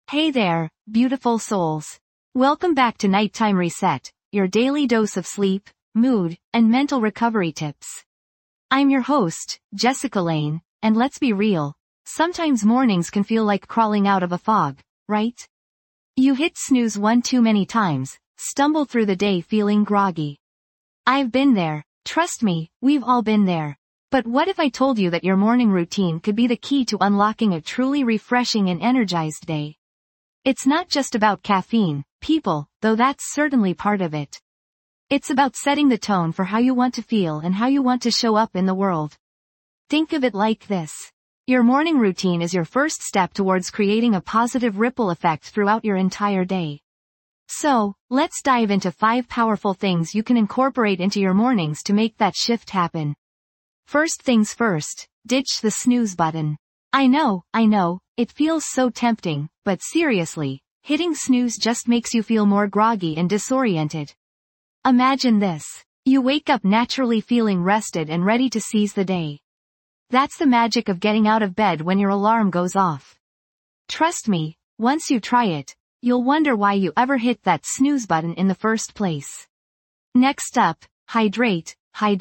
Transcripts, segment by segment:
Hey there, beautiful souls. Welcome back to Nighttime Reset, your daily dose of sleep, mood, and mental recovery tips. I'm your host, Jessica Lane, and let's be real, sometimes mornings can feel like crawling out of a fog, right? You hit snooze one too many times, stumble through the day feeling groggy. I've been there, trust me, we've all been there. But what if I told you that your morning routine could be the key to unlocking a truly refreshing and energized day? It's not just about caffeine, people, though that's certainly part of it. It's about setting the tone for how you want to feel and how you want to show up in the world. Think of it like this. Your morning routine is your first step towards creating a positive ripple effect throughout your entire day. So, let's dive into 5 powerful things you can incorporate into your mornings to make that shift happen. First things first, ditch the snooze button. I know, it feels so tempting, but seriously, hitting snooze just makes you feel more groggy and disoriented. Imagine this. You wake up naturally feeling rested and ready to seize the day. That's the magic of getting out of bed when your alarm goes off. Trust me, once you try it, you'll wonder why you ever hit that snooze button in the first place. Next up, hydrate.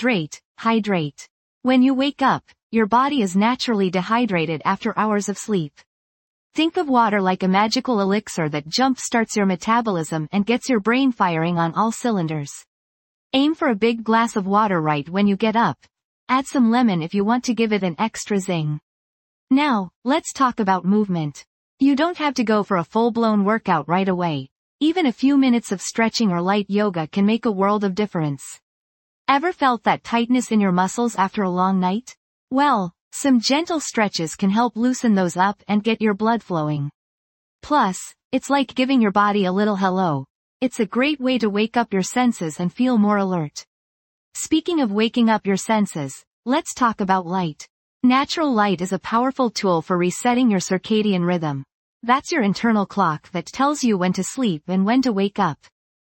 When you wake up, your body is naturally dehydrated after hours of sleep. Think of water like a magical elixir that jump-starts your metabolism and gets your brain firing on all cylinders. Aim for a big glass of water right when you get up. Add some lemon if you want to give it an extra zing. Now, let's talk about movement. You don't have to go for a full-blown workout right away. Even a few minutes of stretching or light yoga can make a world of difference. Ever felt that tightness in your muscles after a long night? Well, some gentle stretches can help loosen those up and get your blood flowing. Plus, it's like giving your body a little hello. It's a great way to wake up your senses and feel more alert. Speaking of waking up your senses, let's talk about light. Natural light is a powerful tool for resetting your circadian rhythm. That's your internal clock that tells you when to sleep and when to wake up.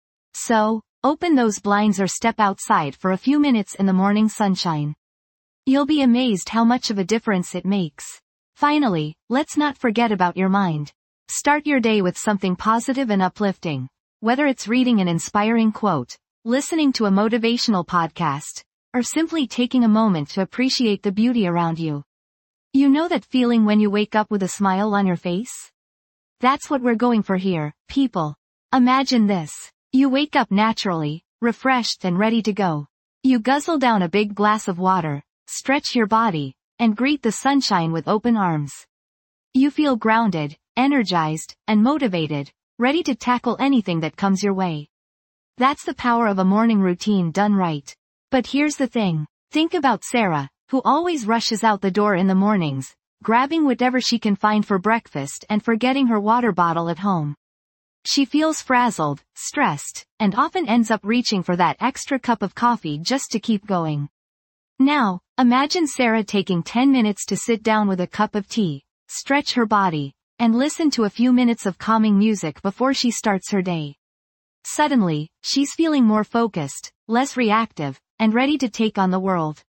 So, open those blinds or step outside for a few minutes in the morning sunshine. You'll be amazed how much of a difference it makes. Finally, let's not forget about your mind. Start your day with something positive and uplifting. Whether it's reading an inspiring quote, listening to a motivational podcast, or simply taking a moment to appreciate the beauty around you. You know that feeling when you wake up with a smile on your face? That's what we're going for here, people. Imagine this. You wake up naturally, refreshed and ready to go. You guzzle down a big glass of water, stretch your body, and greet the sunshine with open arms. You feel grounded, energized, and motivated, ready to tackle anything that comes your way. That's the power of a morning routine done right. But here's the thing. Think about Sarah, who always rushes out the door in the mornings, grabbing whatever she can find for breakfast and forgetting her water bottle at home. She feels frazzled, stressed, and often ends up reaching for that extra cup of coffee just to keep going. Now, imagine Sarah taking 10 minutes to sit down with a cup of tea, stretch her body, and listen to a few minutes of calming music before she starts her day. Suddenly, she's feeling more focused, less reactive, and ready to take on the world.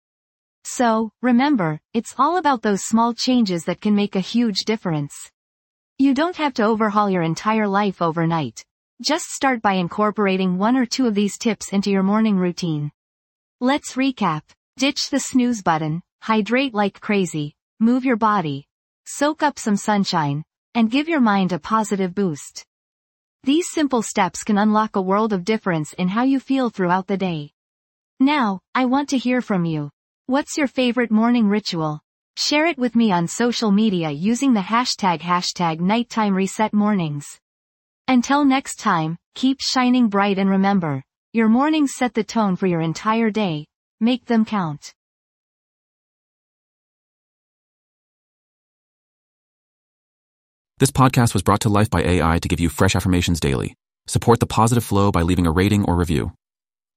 So, remember, it's all about those small changes that can make a huge difference. You don't have to overhaul your entire life overnight. Just start by incorporating 1 or 2 of these tips into your morning routine. Let's recap. Ditch the snooze button, hydrate like crazy, move your body, soak up some sunshine, and give your mind a positive boost. These simple steps can unlock a world of difference in how you feel throughout the day. Now, I want to hear from you. What's your favorite morning ritual? Share it with me on social media using the hashtag Nighttime Reset Mornings. Until next time, keep shining bright and remember, your mornings set the tone for your entire day. Make them count. This podcast was brought to life by AI to give you fresh affirmations daily. Support the positive flow by leaving a rating or review.